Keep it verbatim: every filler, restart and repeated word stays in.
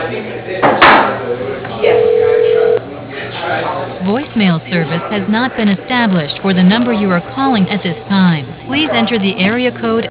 Voicemail service has not been established for the number you are calling at this time. Please enter the area code